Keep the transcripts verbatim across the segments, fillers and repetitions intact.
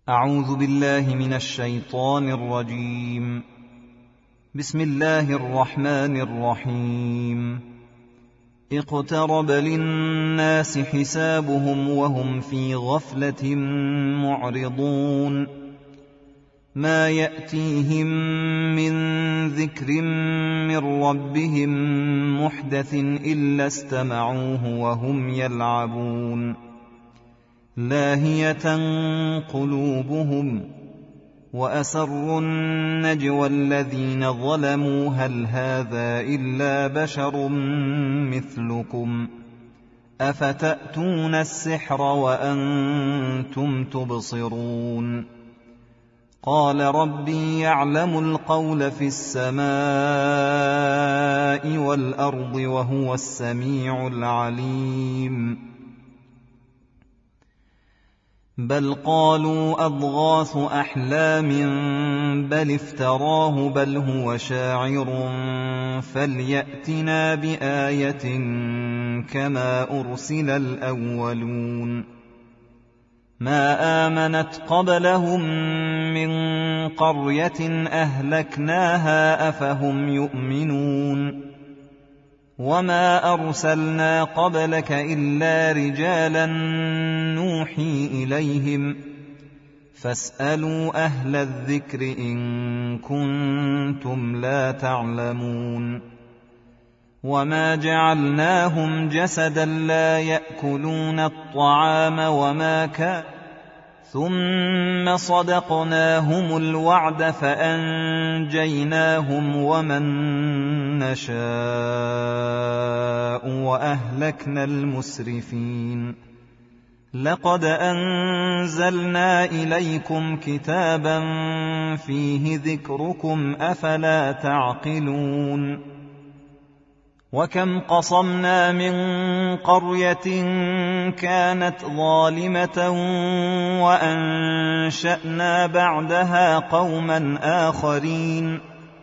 أعوذ بالله من الشيطان الرجيم. بسم الله الرحمن الرحيم. اقترب للناس حسابهم وهم في غفلة معرضون. ما يأتيهم من ذكر من ربهم محدث إلا استمعوه وهم يلعبون لاهية قلوبهم وأسروا النجوى الذين ظلموا هل هذا إلا بشر مثلكم أفتأتون السحر وأنتم تبصرون. قال ربي يعلم القول في السماء والأرض وهو السميع العليم. بل قالوا أضغاث أحلام بل افتراه بل هو شاعر فليأتنا بآية كما أرسل الأولون. ما آمنت قبلهم من قرية أهلكناها أفهم يؤمنون. وما أرسلنا قبلك إلا رجالا نوحي إليهم فاسألوا أهل الذكر إن كنتم لا تعلمون. وما جعلناهم جسدا لا يأكلون الطعام وما كان ثم صدقناهم الوعد فأنجيناهم ومن نشاء وأهلكنا المسرفين. لقد أنزلنا إليكم كتابا فيه ذكركم أفلا تعقلون. وكم قصمنا من قرية كانت ظالمة وأنشأنا بعدها قوما آخرين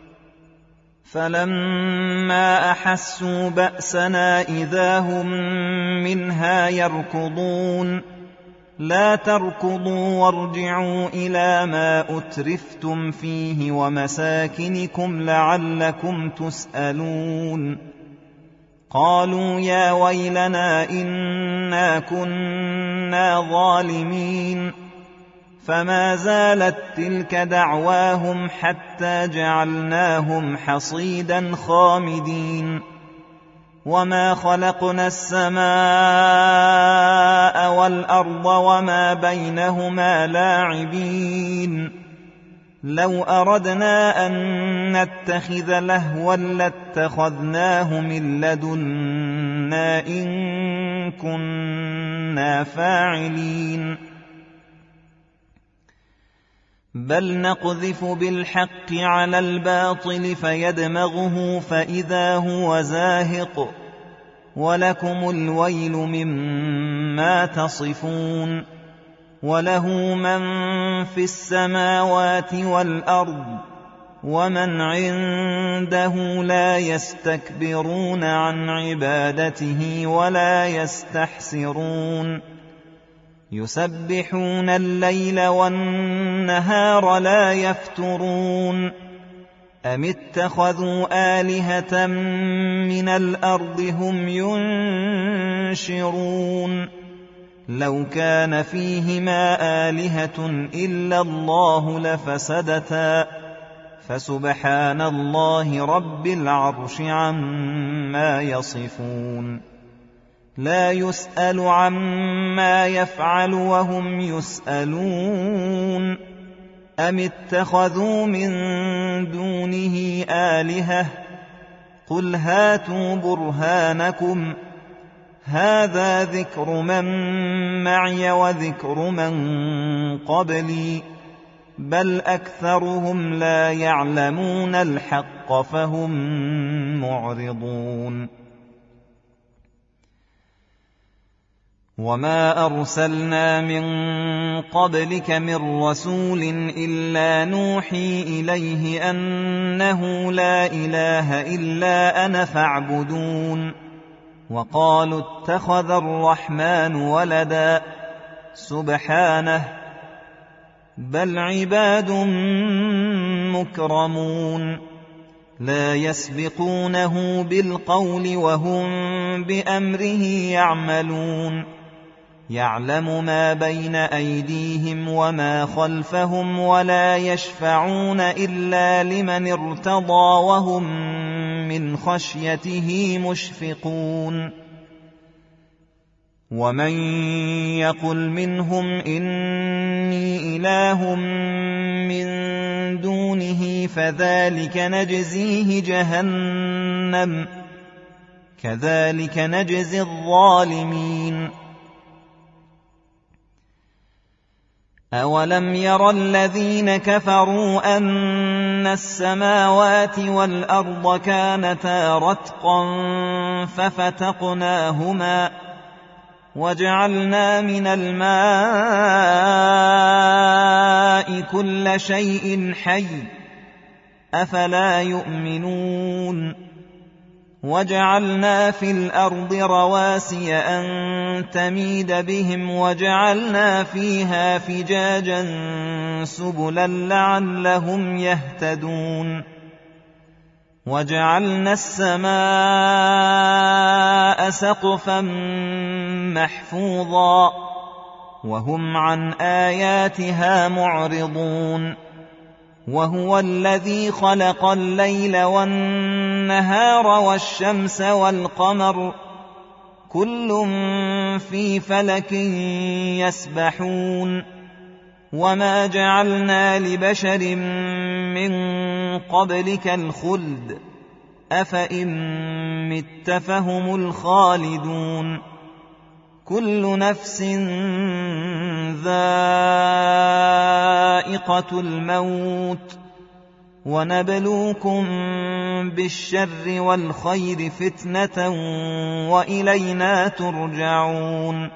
فلما أحسوا بأسنا إذا هم منها يركضون. لا تركضوا وارجعوا إلى ما أترفتم فيه ومساكنكم لعلكم تسألون. قالوا يا ويلنا إنا كنا ظالمين. فما زالت تلك دعواهم حتى جعلناهم حصيدا خامدين. وما خلقنا السماء والأرض وما بينهما لاعبين. لو أردنا أن نتخذ لهوا لاتخذناه من لدنا إن كنا فاعلين. بل نقذف بالحق على الباطل فيدمغه فإذا هو زاهق ولكم الويل مما تصفون. وله من في السماوات والأرض ومن عنده لا يستكبرون عن عبادته ولا يستحسرون. يسبحون الليل والنهار لا يفترون. أم اتخذوا آلهة من الأرض هم ينشرون. لو كان فيهما آلهة إلا الله لفسدتا فسبحان الله رب العرش عما يصفون. لا يسأل عما يفعل وهم يسألون. أم اتخذوا من دونه آلهة قل هاتوا برهانكم هذا ذكر من معي وذكر من قبلي بل أكثرهم لا يعلمون الحق فهم معرضون. وما أرسلنا من قبلك من رسول إلا نوحي إليه أنه لا إله إلا أنا فاعبدون. وقالوا اتخذ الرحمن ولدا سبحانه بل عباد مكرمون لا يسبقونه بالقول وهم بأمره يعملون يعلم ما بين أيديهم وما خلفهم ولا يشفعون إلا لمن ارتضى وهم من خشيته مشفقون ومن يقل منهم إني إله من دونه فذلك نجزيه جهنم كذلك نجزي الظالمين أولم ير الذين كفروا أن السماوات والأرض كانتا رتقا ففتقناهما وجعلنا من الماء كل شيء حي أفلا يؤمنون وجعلنا في الأرض رواسي أن تميد بهم وجعلنا فيها فجاجا سبلا لعلهم يهتدون وجعلنا السماء سقفا محفوظا وهم عن آياتها معرضون وهو الذي خلق الليل والنهار والشمس والقمر كل في فلك يسبحون وما جعلنا لبشر من قبلك الخلد أفإن مت فهم الخالدون كل نفس ذائقة الموت ونبلوكم بالشر والخير فتنة وإلينا ترجعون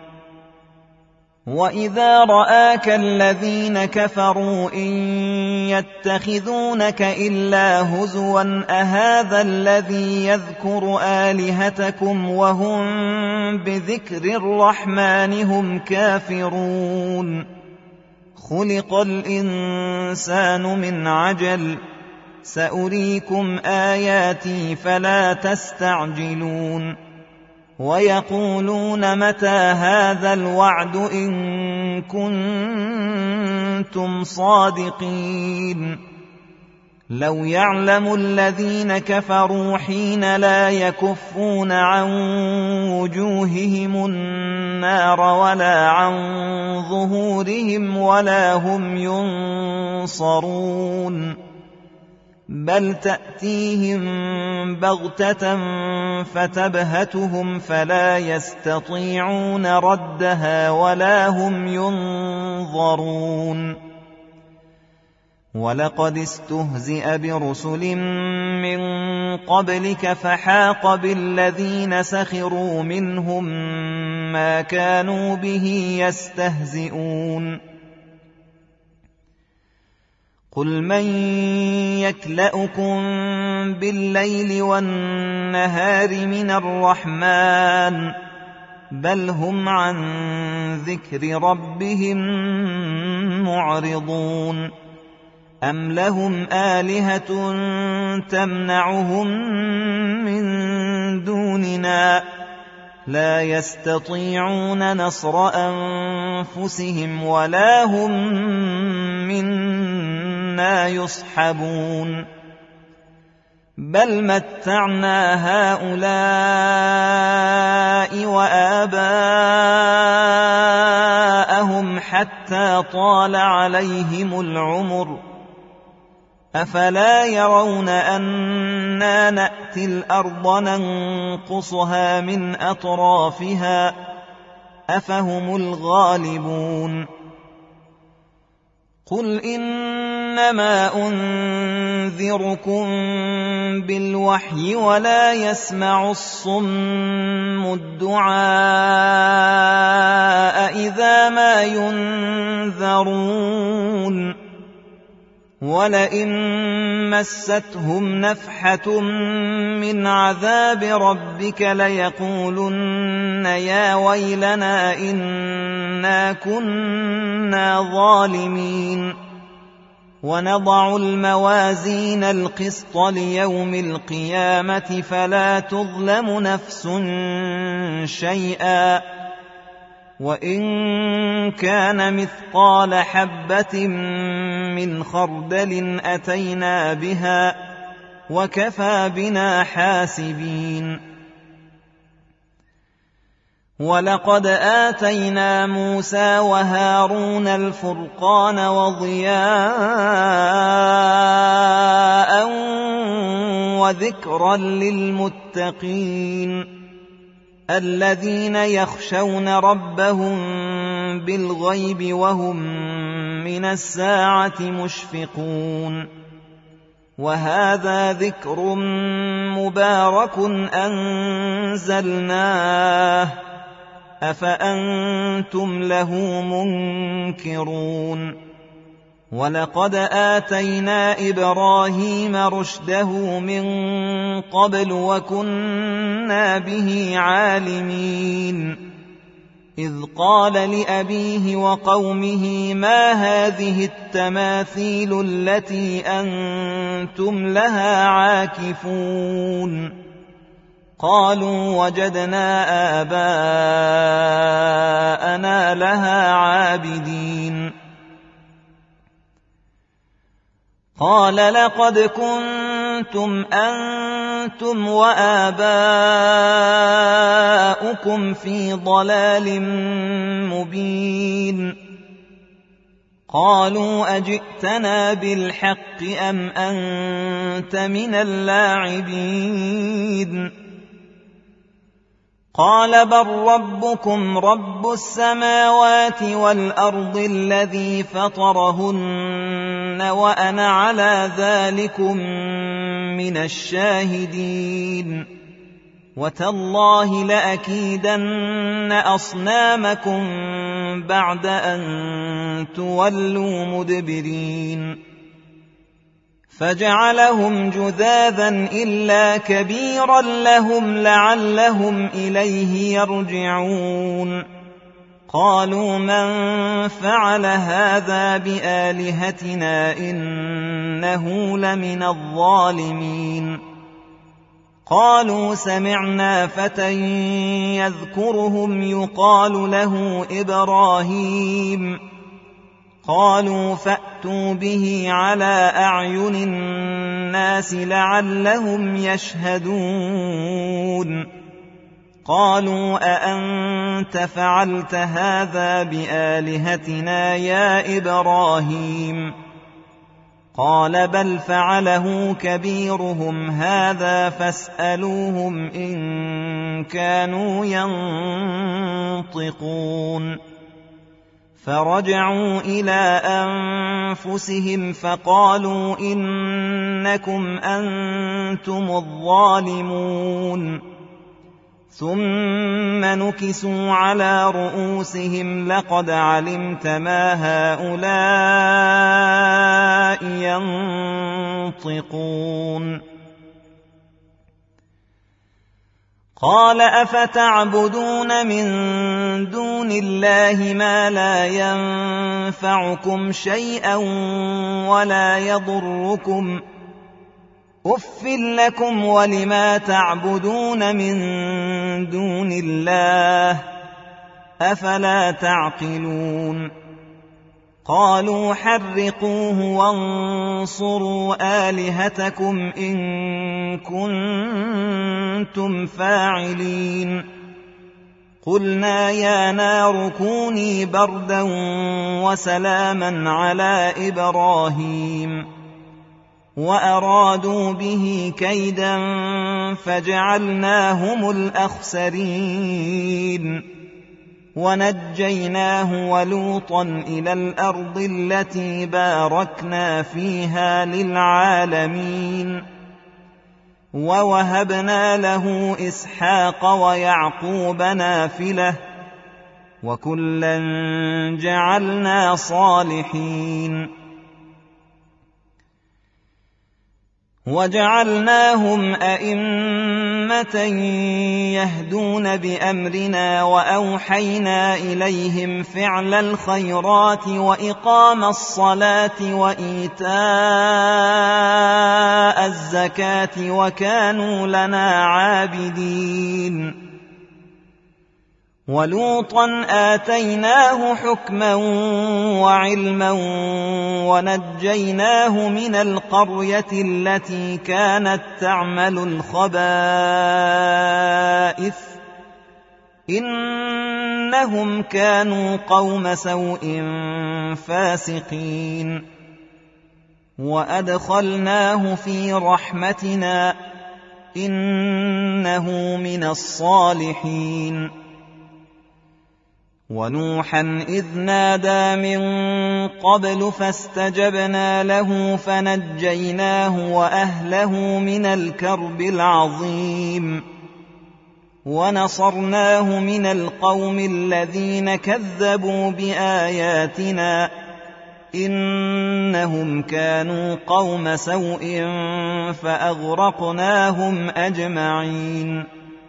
وإذا رآك الذين كفروا إن يتخذونك إلا هزوا أهذا الذي يذكر آلهتكم وهم بذكر الرحمن هم كافرون خلق الإنسان من عجل سأريكم آياتي فلا تستعجلون ويقولون متى هذا الوعد إن كنتم صادقين لو يعلم الذين كفروا حين لا يكفون عن وجوههم النار ولا عن ظهورهم ولا هم ينصرون بل تأتيهم بغتة فتبهتهم فلا يستطيعون ردها ولا هم ينظرون ولقد استهزئ برسل من قبلك فحاق بالذين سخروا منهم ما كانوا به يستهزئون قل من يكلؤكم بالليل والنهار من الرحمن بل هم عن ذكر ربهم معرضون أم لهم آلهة تمنعهم من دوننا لا يستطيعون نصر أنفسهم ولا هم منا يصحبون بل متعنا هؤلاء وآباءهم حتى طال عليهم العمر أفلا يرون أنا نأتي الأرض ننقصها من أطرافها أفهم الغالبون قل إنما أنذركم بالوحي ولا يسمع الصم الدعاء إذا ما ينذرون ولئن مستهم نفحة من عذاب ربك ليقولن يا ويلنا إنا كنا ظالمين. ونضع الموازين القسط ليوم القيامة فلا تظلم نفس شيئا وإن كان مثقال حبة من خردل أتينا بها وكفى بنا حاسبين. ولقد آتينا موسى وهارون الفرقان وضياء وذكرا للمتقين الذين يخشون ربهم بالغيب وهم من الساعة مشفقون. وهذا ذكر مبارك أنزلناه أفأنتم له منكرون. ولقد آتينا إبراهيم رشده من قبل وكنا به عالمين. إذ قال لأبيه وقومه ما هذه التماثيل التي أنتم لها عاكفون؟ قالوا وجدنا آباءنا لها عابدين. قال لقد كنتم أنتم وآباؤكم في ضلال مبين. قالوا أجئتنا بالحق أم أنت من اللاعبين؟ قال بل ربكم رب السماوات والأرض الذي فطرهن وأنا على ذلكم من الشاهدين. وتالله لأكيدن أصنامكم بعد أن تولوا مدبرين. فجعلهم جذاذا إلا كبيرا لهم لعلهم إليه يرجعون. قالوا من فعل هذا بآلهتنا إنه لمن الظالمين. قالوا سمعنا فتى يذكرهم يقال له إبراهيم. قالوا فأتوا به على أعين الناس لعلهم يشهدون. قالوا أأنت فعلت هذا بآلهتنا يا إبراهيم؟ قال بل فعله كبيرهم هذا فاسألوهم إن كانوا ينطقون. فرجعوا إلى أنفسهم فقالوا إنكم أنتم الظالمون. ثم نكسوا على رؤوسهم لقد علمت ما هؤلاء ينطقون. قال أفتعبدون من دون الله ما لا ينفعكم شيئا ولا يضركم أف لكم ولما تعبدون من دون الله أفلا تعقلون. قالوا حرقوه وانصروا آلهتكم إن كنتم فاعلين. قلنا يا نار كوني بردا وسلاما على إبراهيم وأرادوا به كيدا فجعلناهم الأخسرين. ونجيناه ولوطا إلى الأرض التي باركنا فيها للعالمين. ووهبنا له إسحاق ويعقوب نافلة وكلا جعلنا صالحين. وجعلناهم أئمة يهدون بأمرنا وأوحينا إليهم فعل الخيرات وإقام الصلاة وإيتاء الزكاة وكانوا لنا عابدين. ولوطا آتيناه حكما وعلما ونجيناه من القرية التي كانت تعمل الخبائث إنهم كانوا قوم سوء فاسقين. وأدخلناه في رحمتنا إنه من الصالحين. ونوحا إذ نادى من قبل فاستجبنا له فنجيناه وأهله من الكرب العظيم ونصرناه من القوم الذين كذبوا بآياتنا إنهم كانوا قوم سوء فأغرقناهم أجمعين.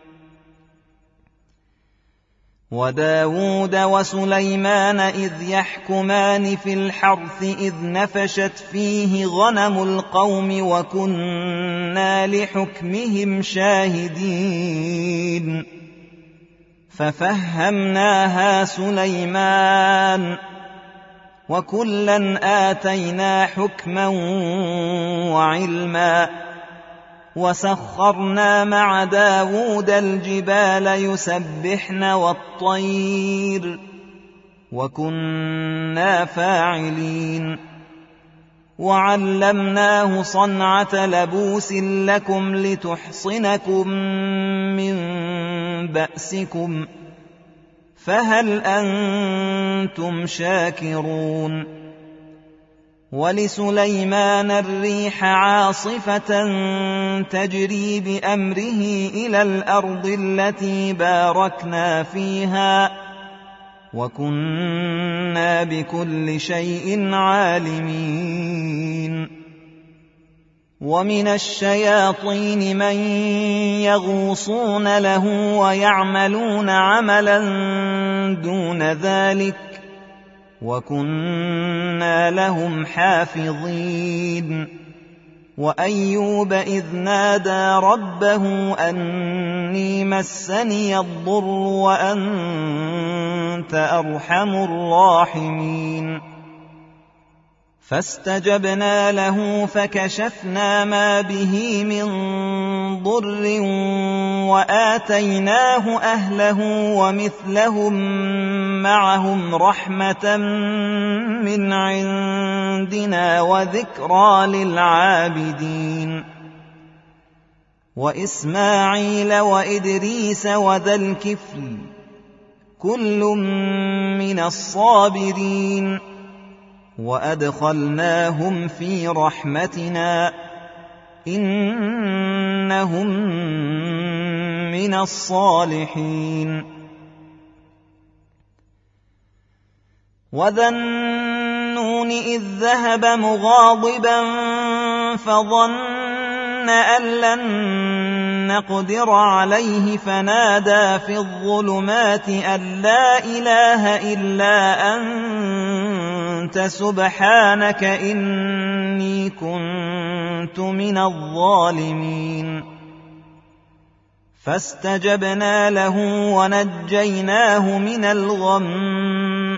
وداود وسليمان إذ يحكمان في الحرث إذ نفشت فيه غنم القوم وكنا لحكمهم شاهدين. ففهمناها سليمان وكلا آتينا حكما وعلما وسخرنا مع داود الجبال يسبحن والطير وكنا فاعلين. وعلمناه صنعة لبوس لكم لتحصنكم من بأسكم فهل أنتم شاكرون. ولسليمان الريح عاصفة تجري بأمره إلى الأرض التي باركنا فيها وكنا بكل شيء عالمين. ومن الشياطين من يغوصون له ويعملون عملا دون ذلك وكنا لهم حافظين. وأيوب إذ نادى ربه أني مسني الضر وأنت أرحم الراحمين فاستجبنا له فكشفنا ما به من ضر وآتيناه أهله ومثلهم معهم رحمة من عندنا وذكرى للعابدين. وإسماعيل وإدريس وذا الكفل كل من الصابرين وأدخلناهم في رحمتنا إنهم من الصالحين. وذا النون إذ ذهب مغاضبا فظن أن لن نقدر عليه فنادى في الظلمات أن لا إله إلا أنت سبحانك إني كنت من الظالمين. فاستجبنا له ونجيناه من الغم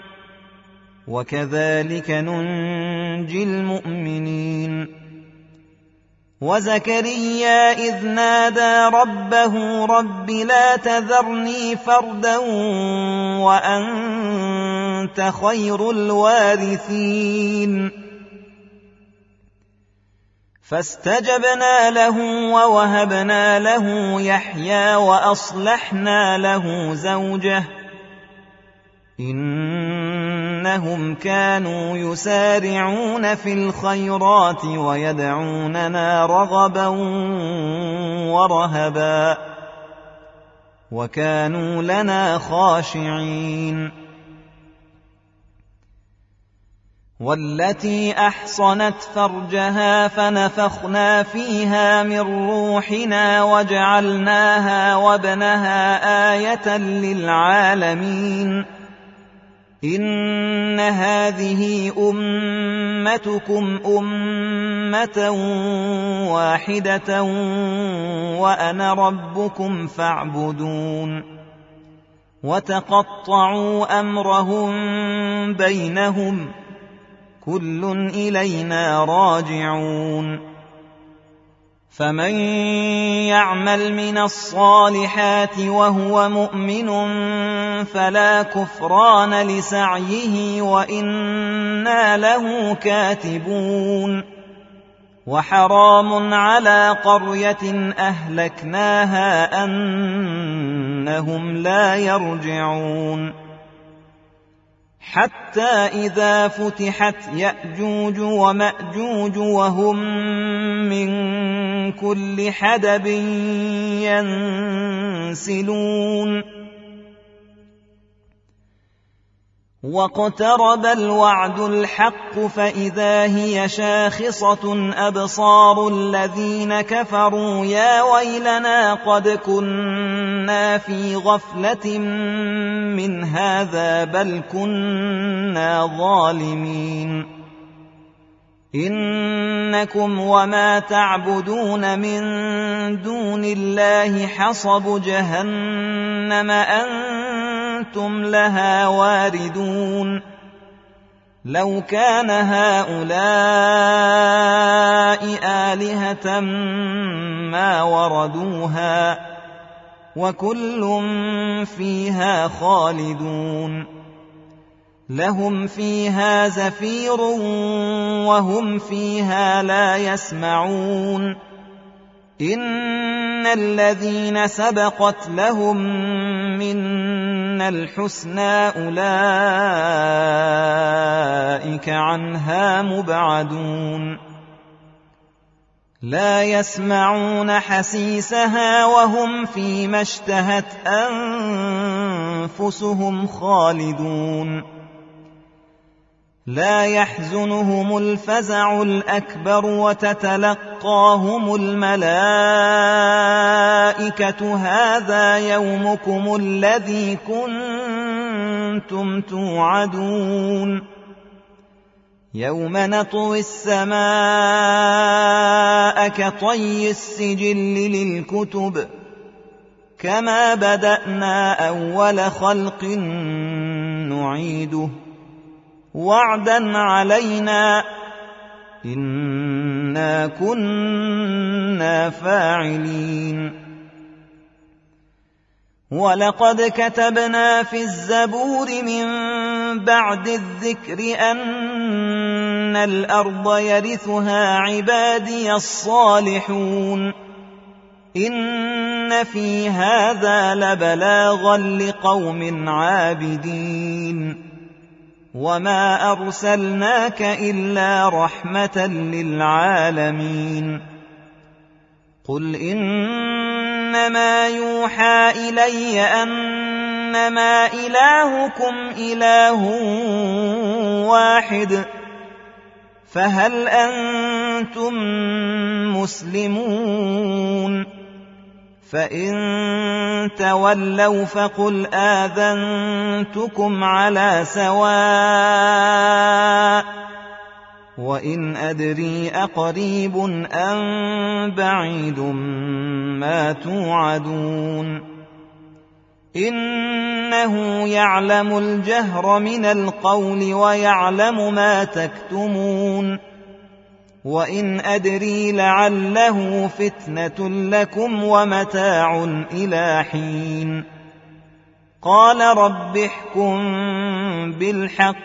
وكذلك ننجي المؤمنين. وزكريا إذ نادى ربه رب لا تذرني فردا وأنت خير الوارثين فاستجبنا له ووهبنا له يحيى وأصلحنا له زوجه إنهم كانوا يسارعون في الخيرات ويدعوننا رغبا ورهبا وكانوا لنا خاشعين. والتي أحصنت فرجها فنفخنا فيها من روحنا وجعلناها وابنها آية للعالمين إن هذه أمتكم أمة واحدة وأنا ربكم فاعبدون وتقطعوا أمرهم بينهم كل إلينا راجعون فمن يعمل من الصالحات وهو مؤمن فلا كفران لسعيه وإنا له كاتبون وحرام على قرية أهلكناها أنهم لا يرجعون حتى إذا فتحت يأجوج ومأجوج وهم من كل حدب ينسلون واقترب الوعد الحق فإذا هي شاخصة أبصار الذين كفروا يا ويلنا قد كنا في غفلة من هذا بل كنا ظالمين إنكم وما تعبدون من دون الله حصب جهنم أنتم لها واردون لو كان هؤلاء آلهة ما وردوها وكل فيها خالدون لهم فيها زفير وهم فيها لا يسمعون إن الذين سبقت لهم منا الحسنى أولئك عنها مبعدون لا يسمعون حسيسها وهم فيما اشتهت أنفسهم خالدون لا يحزنهم الفزع الأكبر وتتلقاهم الملائكة هذا يومكم الذي كنتم توعدون يوم نطوي السماء كطي السجل للكتب كما بدأنا أول خلق نعيده وعدا علينا إنا كنا فاعلين ولقد كتبنا في الزبور من بعد الذكر أن الأرض يرثها عبادي الصالحون إن في هذا لبلاغا لقوم عابدين وما أرسلناك إلا رحمة للعالمين قل إنما يوحى إلي أنما إلهكم إله واحد فهل أنتم مسلمون فإن تولوا فقل آذنتكم على سواء وإن أدري أقريب أم بعيد ما توعدون إنه يعلم الجهر من القول ويعلم ما تكتمون وإن أدري لعله فتنة لكم ومتاع إلى حين قال رب احكم بالحق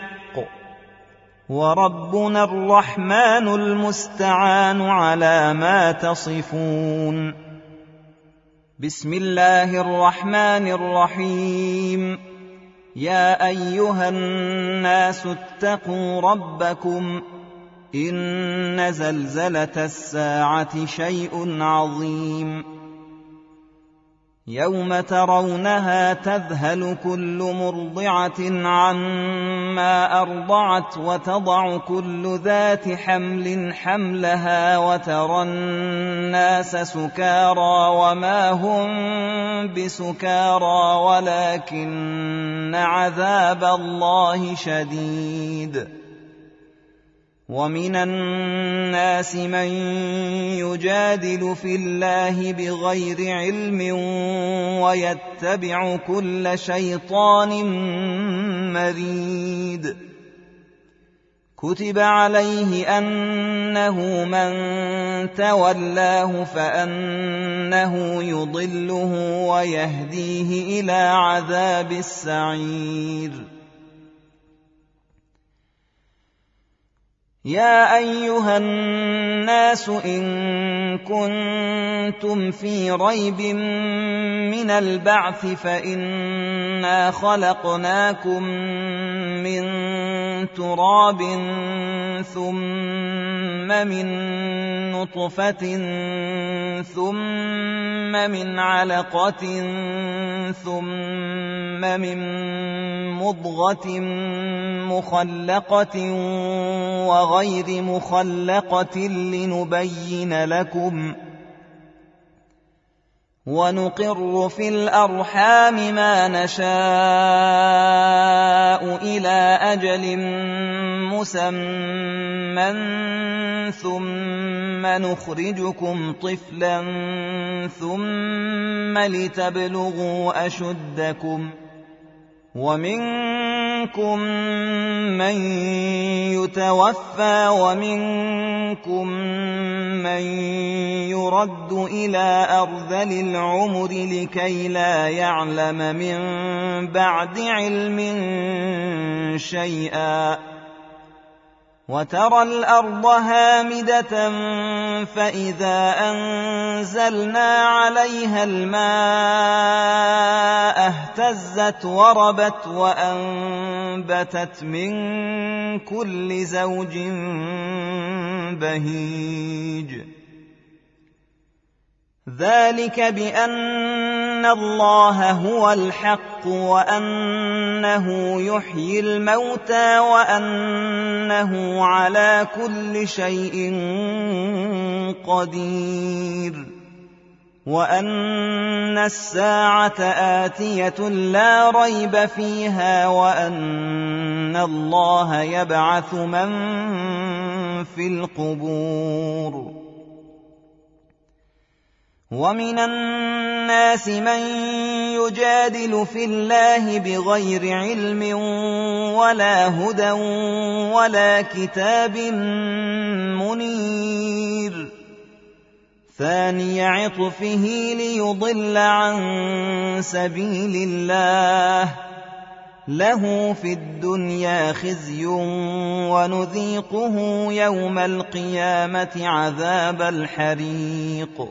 وربنا الرحمن المستعان على ما تصفون بسم الله الرحمن الرحيم يا أيها الناس اتقوا ربكم إن زلزلة الساعة شيء عظيم يوم ترونها تذهل كل مرضعة عما أرضعت وتضع كل ذات حمل حملها وترى الناس سكارى وما هم بسكارى ولكن عذاب الله شديد. ومن الناس من يجادل في الله بغير علم ويتبع كل شيطان مريد. كتب عليه أنه من تولاه فأنه يضله ويهديه إلى عذاب السعير. يا أيها الناس إن كنتم في ريب من البعث فإنا خلقناكم من تراب ثم من نطفة ثم من علقة ثم من مضغة مخلقة وغير مخلقة لنبين لكم ونقر في الأرحام ما نشاء إلى أجل مسمى ثم نخرجكم طفلا ثم لتبلغوا أشدكم ومنكم من يتوفى ومنكم من يرد إلى أرذل العمر لكي لا يعلم من بعد علم شيئا. وترى الأرض هامدة فإذا أنزلنا عليها الماء اهتزت وربت وأنبتت من كل زوج بهيج. ذلك بأن الله هو الحق وأنه يحيي الموتى وأنه على كل شيء قدير وأن الساعة آتية لا ريب فيها وأن الله يبعث من في القبور. ومن الناس من يجادل في الله بغير علم ولا هدى ولا كتاب منير. ثاني عطفه ليضل عن سبيل الله له في الدنيا خزي ونذيقه يوم القيامة عذاب الحريق.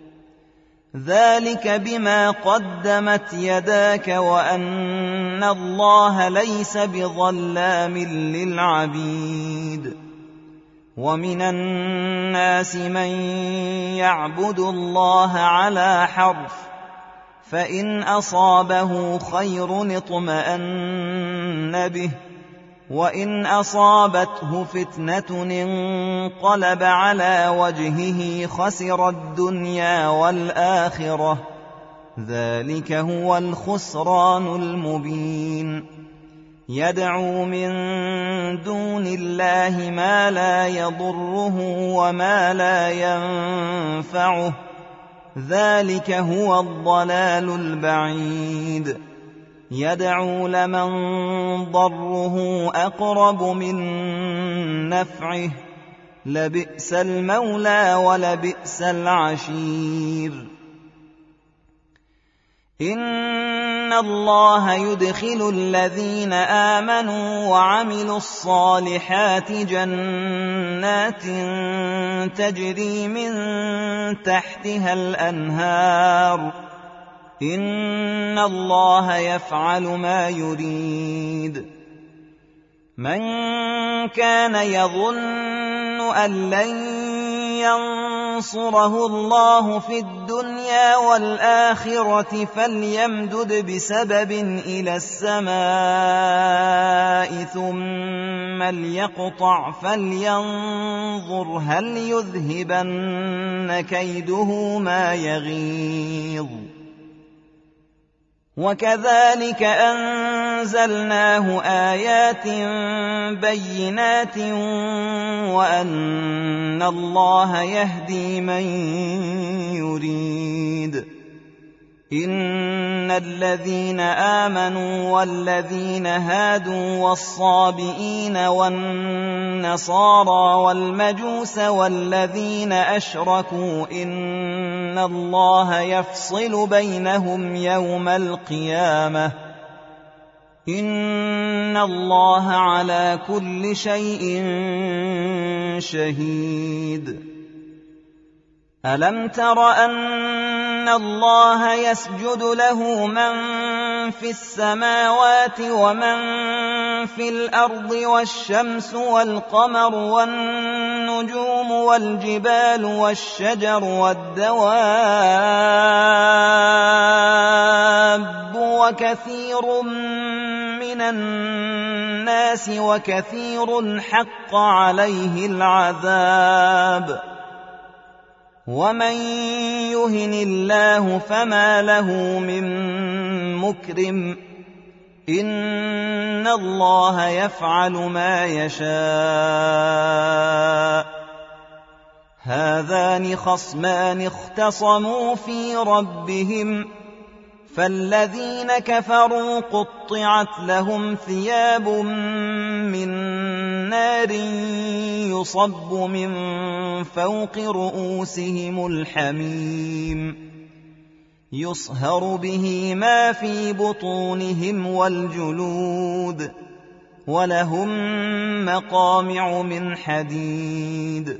ذلك بما قدمت يداك وأن الله ليس بظلام للعبيد. ومن الناس من يعبد الله على حرف فإن أصابه خير اطمأن به وإن أصابته فتنة انقلب على وجهه خسر الدنيا والآخرة ذلك هو الخسران المبين. يدعو من دون الله ما لا يضره وما لا ينفعه ذلك هو الضلال البعيد. يدعو لمن ضره أقرب من نفعه لبئس المولى ولبئس العشير. إن الله يدخل الذين آمنوا وعملوا الصالحات جنات تجري من تحتها الأنهار إن الله يفعل ما يريد. من كان يظن أن لن ينصره الله في الدنيا والآخرة فليمدد بسبب إلى السماء ثم ليقطع فلينظر هل يذهبن كيده ما يغيظ. وكذلك أنزلناه آيات بينات وأن الله يهدي من يريد. إن الذين آمنوا والذين هادوا والصابئين والنصارى والمجوس والذين أشركوا إن الله يفصل بينهم يوم القيامة إن الله على كل شيء شهيد. ألم تر أن الله يسجد له من في السماوات ومن في الأرض والشمس والقمر والنجوم والجبال والشجر والدواب وكثير من الناس وكثير حق عليه العذاب ومن يهن الله فما له من مكرم إن الله يفعل ما يشاء. هذان خصمان اختصموا في ربهم فالذين كفروا قطعت لهم ثياب من نار يصب من فوق رؤوسهم الحميم يصهر به ما في بطونهم والجلود ولهم مقامع من حديد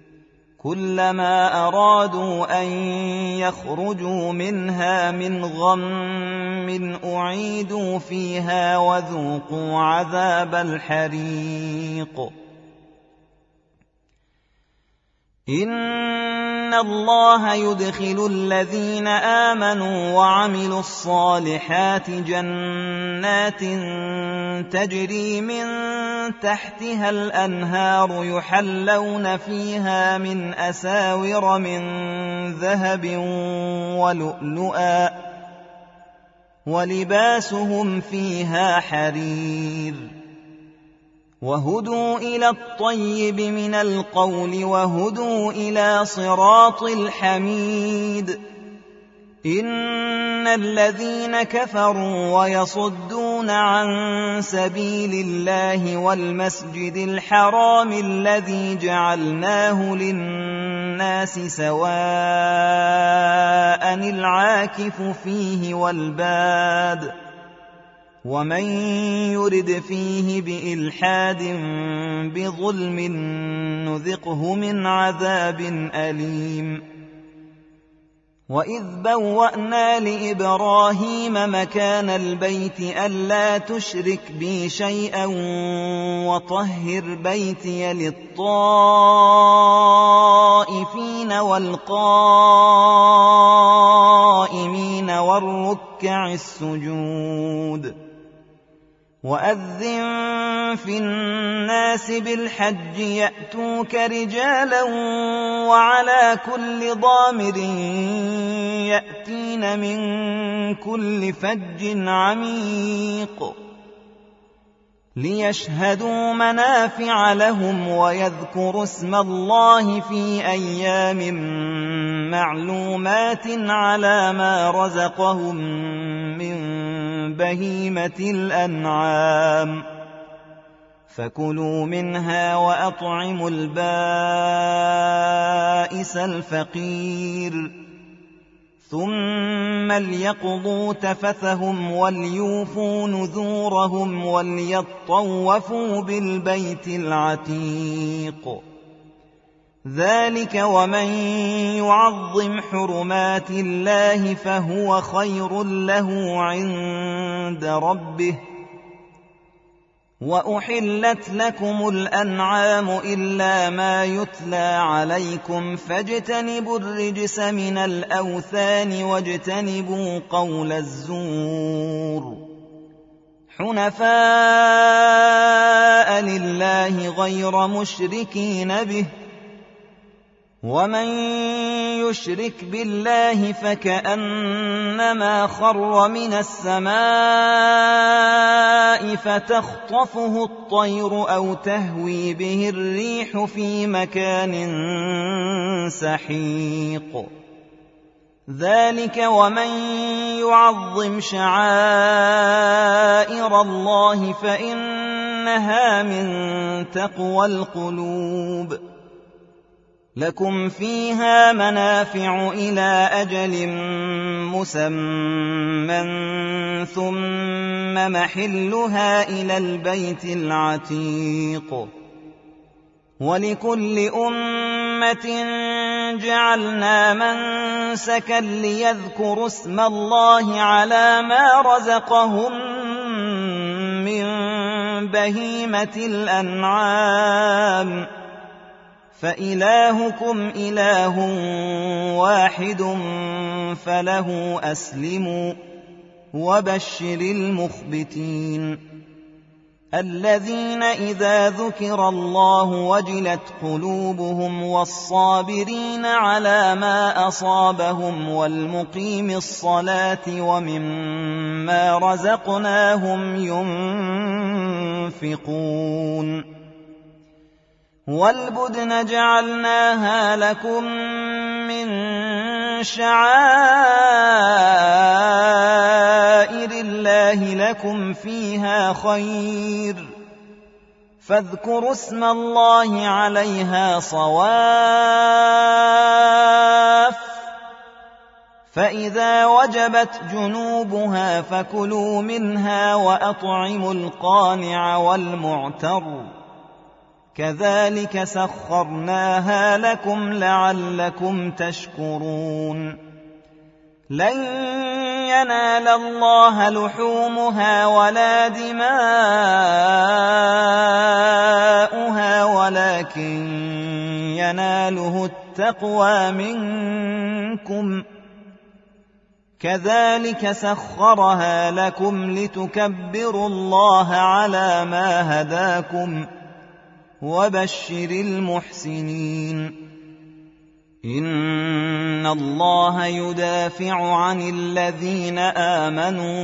كلما أرادوا أن يخرجوا منها من غم أعيدوا فيها وذوقوا عذاب الحريق. إن الله يدخل الذين آمنوا وعملوا الصالحات جنات تجري من تحتها الأنهار يحلون فيها من أساور من ذهب ولؤلؤا ولباسهم فيها حرير وهدوا إلى الطيب من القول وهدوا إلى صراط الحميد. إن الذين كفروا ويصدون عن سبيل الله والمسجد الحرام الذي جعلناه للناس سواء العاكف فيه والباد ومن يرد فيه بإلحاد بظلم نذقه من عذاب أليم. وإذ بوأنا لإبراهيم مكان البيت ألا تشرك بي شيئا وطهر بيتي للطائفين والقائمين والركع السجود. وأذن في الناس بالحج يأتوك رجالا وعلى كل ضامر يأتين من كل فج عميق ليشهدوا منافع لهم ويذكروا اسم الله في أيام معلومات على ما رزقهم من بهيمة الأنعام فكلوا منها وأطعموا البائس الفقير ثم ليقضوا تفثهم وليوفوا نذورهم وليطوفوا بالبيت العتيق. ذلك ومن يعظم حرمات الله فهو خير له عند ربه وأحلت لكم الأنعام إلا ما يتلى عليكم فاجتنبوا الرجس من الأوثان واجتنبوا قول الزور حنفاء لله غير مشركين به ومن يشرك بالله فكأنما خر من السماء فتخطفه الطير أو تهوي به الريح في مكان سحيق ذلك ومن يعظم شعائر الله فإنها من تقوى القلوب لكم فيها منافع إلى أجل مسمى ثم محلها إلى البيت العتيق ولكل أمة جعلنا منسكا ليذكروا اسم الله على ما رزقهم من بهيمة الأنعام فإلهكم إله واحد فله أسلموا وبشر المخبتين الذين إذا ذكر الله وجلت قلوبهم والصابرين على ما أصابهم والمقيم الصلاة ومما رزقناهم ينفقون والبدن جعلناها لكم من شعائر الله لكم فيها خير فاذكروا اسم الله عليها صواف فإذا وجبت جنوبها فكلوا منها وأطعموا القانع والمعتر كذلك سخرناها لكم لعلكم تشكرون لن ينال الله لحومها ولا دماؤها ولكن يناله التقوى منكم كذلك سخرها لكم لتكبروا الله على ما هداكم وبشر المحسنين إن الله يدافع عن الذين آمنوا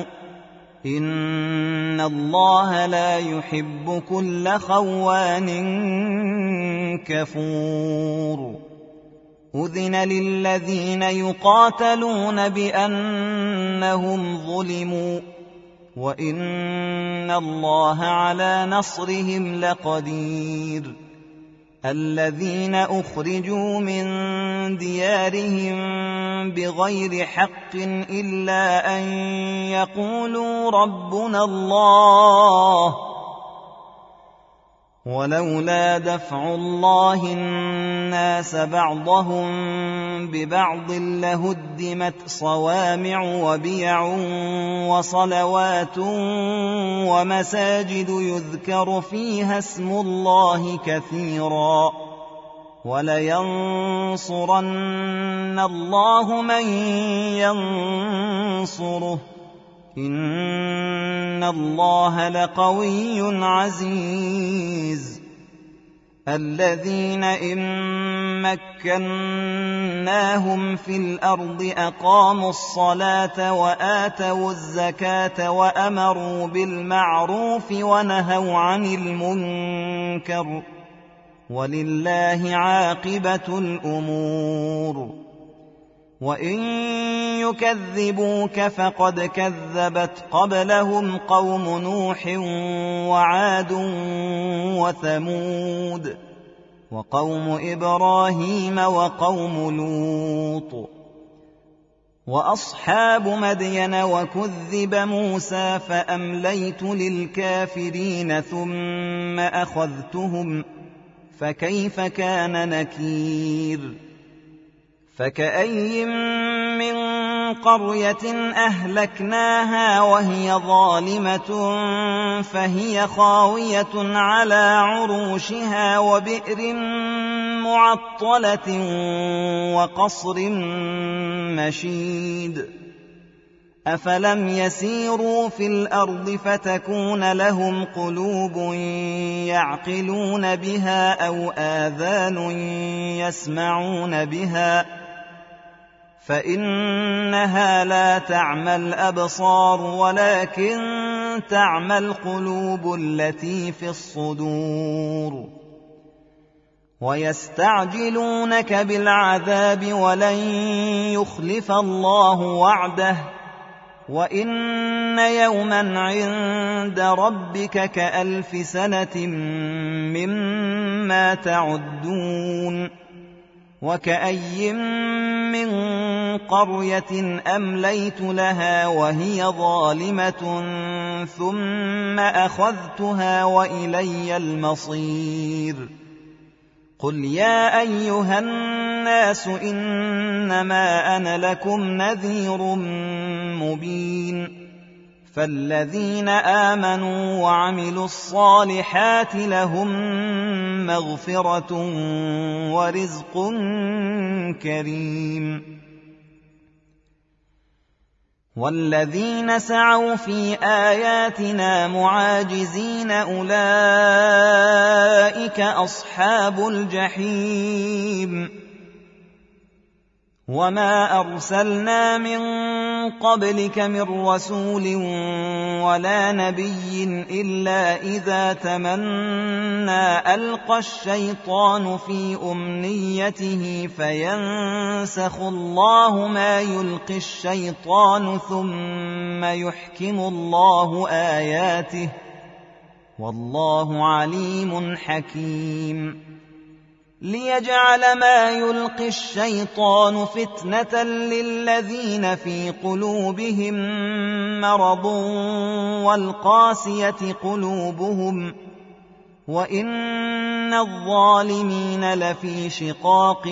إن الله لا يحب كل خوان كفور أذن للذين يقاتلون بأنهم ظلموا وإن الله على نصرهم لقدير الذين أخرجوا من ديارهم بغير حق إلا أن يقولوا ربنا الله ولولا دفع الله الناس بعضهم ببعض لهدمت صوامع وبيع وصلوات ومساجد يذكر فيها اسم الله كثيرا ولينصرن الله من ينصره إن الله لقوي عزيز الذين إن مكناهم في الأرض أقاموا الصلاة وآتوا الزكاة وأمروا بالمعروف ونهوا عن المنكر ولله عاقبة الأمور وإن يكذبوك فقد كذبت قبلهم قوم نوح وعاد وثمود وقوم إبراهيم وقوم لوط وأصحاب مدين وكذب موسى فأمليت للكافرين ثم أخذتهم فكيف كان نكير فكأي من قرية أهلكناها وهي ظالمة فهي خاوية على عروشها وبئر معطلة وقصر مشيد أفلم يسيروا في الأرض فتكون لهم قلوب يعقلون بها أو آذان يسمعون بها فإنها لا تعمى الأبصار ولكن تعمى القلوب التي في الصدور ويستعجلونك بالعذاب ولن يخلف الله وعده وإن يوما عند ربك كألف سنة مما تعدون وكأي من قرية أمليت لها وهي ظالمة ثم أخذتها وإلي المصير قل يا أيها الناس إنما أنا لكم نذير مبين فالذين آمنوا وعملوا الصالحات لهم مغفرة ورزق كريم والذين سعوا في آياتنا معاجزين أولئك أصحاب الجحيم وما أرسلنا من قبلك من رسول ولا نبي إلا إذا تمنى ألقى الشيطان في أمنيته فينسخ الله ما يلقي الشيطان ثم يحكم الله آياته والله عليم حكيم ليجعل ما يلقي الشيطان فتنة للذين في قلوبهم مرض والقاسية قلوبهم وإن الظالمين لفي شقاق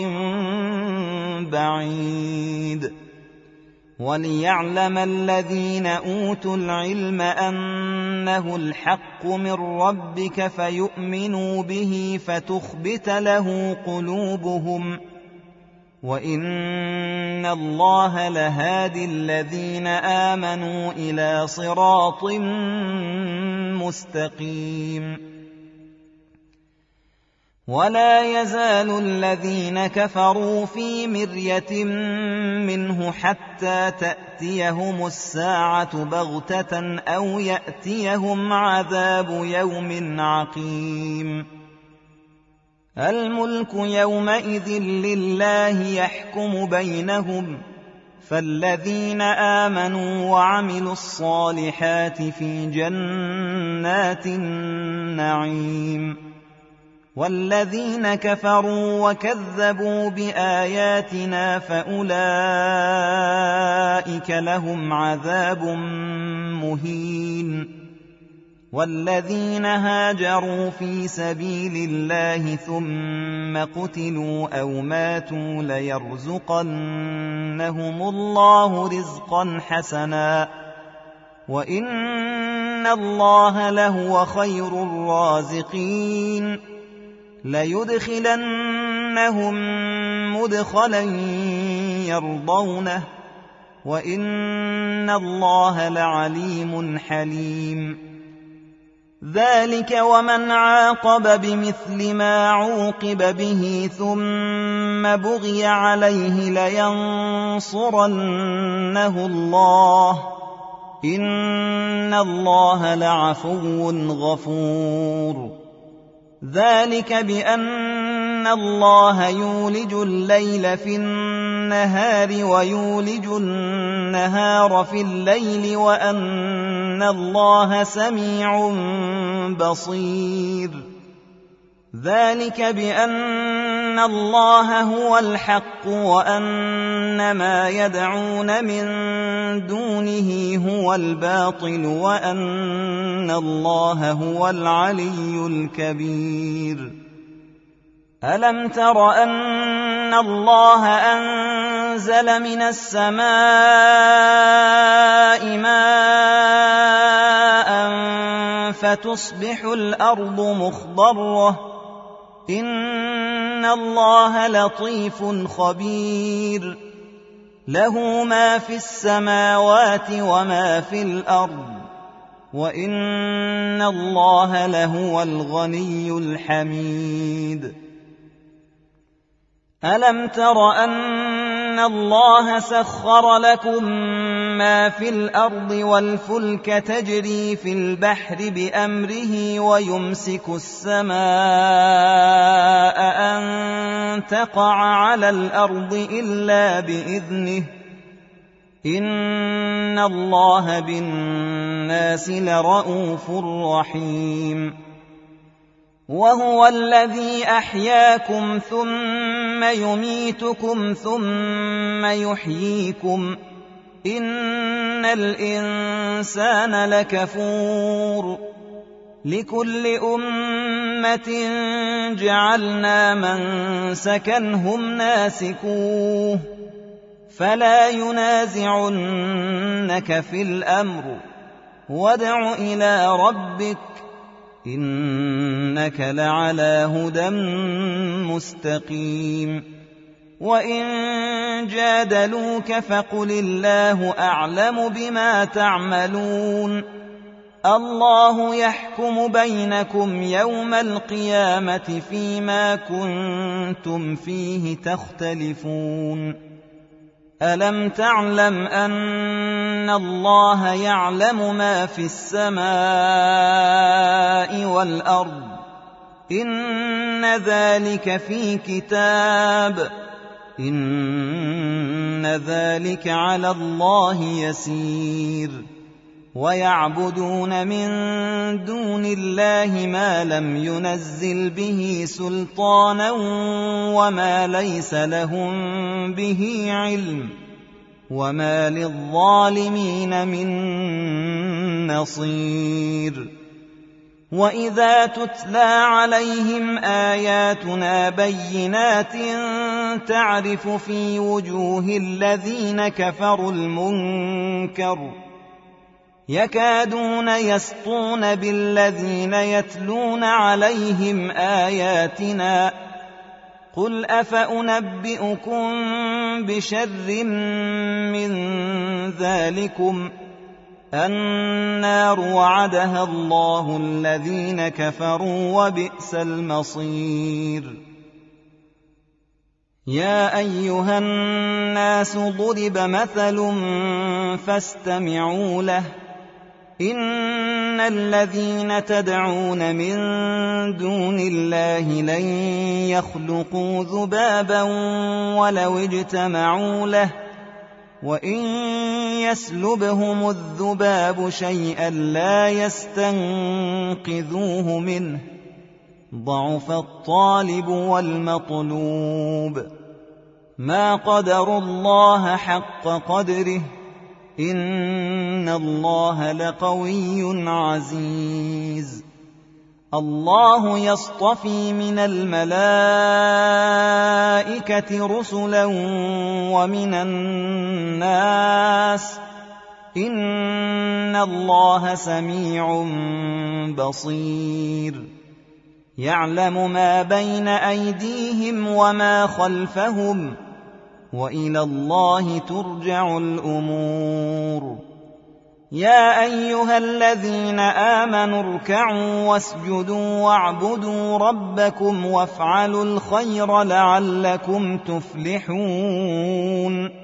بعيد وليعلم الذين أوتوا العلم أنه الحق من ربك فيؤمنوا به فتخبت له قلوبهم وإن الله لهادي الذين آمنوا إلى صراط مستقيم ولا يزال الذين كفروا في مرية منه حتى تأتيهم الساعة بغتة أو يأتيهم عذاب يوم عقيم الملك يومئذ لله يحكم بينهم فالذين آمنوا وعملوا الصالحات في جنات النعيم والذين كفروا وكذبوا بآياتنا فأولئك لهم عذاب مهين والذين هاجروا في سبيل الله ثم قتلوا أو ماتوا ليرزقنهم الله رزقا حسنا وإن الله لهو خير الرازقين ليدخلنهم مدخلا يرضونه وإن الله لعليم حليم ذلك ومن عاقب بمثل ما عوقب به ثم بغي عليه لينصرنه الله إن الله لعفو غفور ذلك بأن الله يولج الليل في النهار ويولج النهار في الليل وأن الله سميع بصير ذلك بأن الله هو الحق وأن ما يدعون من دونه هو الباطل وأن الله هو العلي الكبير ألم تر أن الله أنزل أنزل من السماء ماء فتصبح الأرض مخضرة إن الله لطيف خبير له ما في السماوات وما في الأرض وإن الله لهو الغني الحميد ألم تر أن الله سخر لكم ما في الأرض والفلك تجري في البحر بأمره ويمسك السماء أن تقع على الأرض إلا بإذنه إن الله بالناس لرءوف رحيم وهو الذي أحياكم ثم يميتكم ثم يحييكم إن الإنسان لكفور لكل أمة جعلنا منسكا هم ناسكوه فلا ينازعنك في الأمر وادع إلى ربك إنك لعلى هدى مستقيم وإن جادلوك فقل الله أعلم بما تعملون الله يحكم بينكم يوم القيامة فيما كنتم فيه تختلفون ألم تعلم أن الله يعلم ما في السماء والأرض إن ذلك في كتاب إن ذلك على الله يسير ويعبدون من دون الله ما لم ينزل به سلطانا وما ليس لهم به علم وما للظالمين من نصير وإذا تتلى عليهم آياتنا بينات تعرف في وجوه الذين كفروا المنكر يكادون يسطون بالذين يتلون عليهم آياتنا قل أفأنبئكم بشر من ذلكم النار وعدها الله الذين كفروا وبئس المصير يا أيها الناس ضرب مثل فاستمعوا له إن الذين تدعون من دون الله لن يخلقوا ذبابا ولو اجتمعوا له وإن يسلبهم الذباب شيئا لا يستنقذوه منه ضعف الطالب والمطلوب ما قدروا الله حق قدره إن الله لقوي عزيز الله يصطفي من الملائكة رسلا ومن الناس إن الله سميع بصير يعلم ما بين أيديهم وما خلفهم وإلى الله ترجع الأمور يا أيها الذين آمنوا اركعوا واسجدوا واعبدوا ربكم وافعلوا الخير لعلكم تفلحون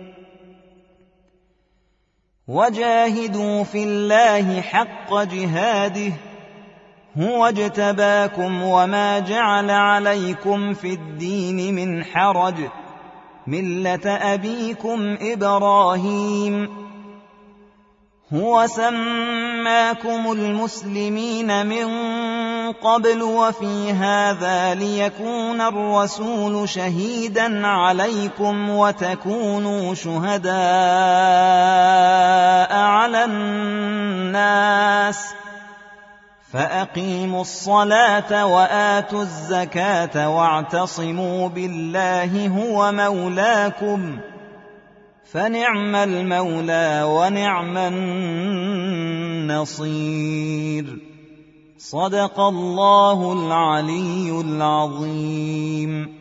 وجاهدوا في الله حق جهاده هو اجتباكم وما جعل عليكم في الدين من حرج ملة أبيكم إبراهيم هو سماكم المسلمين من قبل وفي هذا ليكون الرسول شهيدا عليكم وتكونوا شهداء على الناس فأقيموا الصلاة وآتوا الزكاة واعتصموا بالله هو مولاكم فنعم المولى ونعم النصير. صدق الله العلي العظيم.